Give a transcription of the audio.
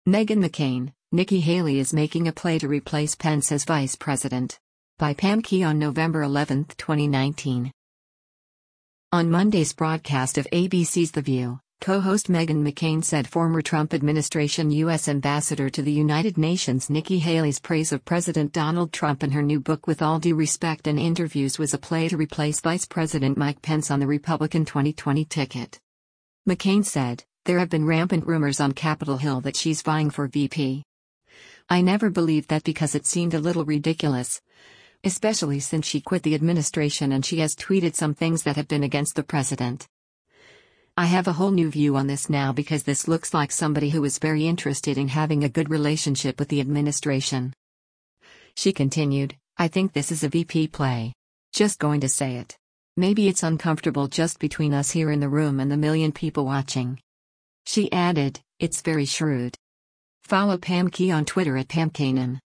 Meghan McCain, Nikki Haley is making a play to replace Pence as vice president. By Pam Key on November 11, 2019. On Monday's broadcast of ABC's The View, co-host Meghan McCain said former Trump administration U.S. Ambassador to the United Nations Nikki Haley's praise of President Donald Trump in her new book With All Due Respect and Interviews was a play to replace Vice President Mike Pence on the Republican 2020 ticket. McCain said, "There have been rampant rumors on Capitol Hill that she's vying for VP. I never believed that because it seemed a little ridiculous. Especially since she quit the administration and she has tweeted some things that have been against the president. I have a whole new view on this now because this looks like somebody who is very interested in having a good relationship with the administration." She continued, "I think this is a VP play. Just going to say it. Maybe it's uncomfortable just between us here in the room and the million people watching." She added, "It's very shrewd." Follow Pam Key on Twitter at PamKanan.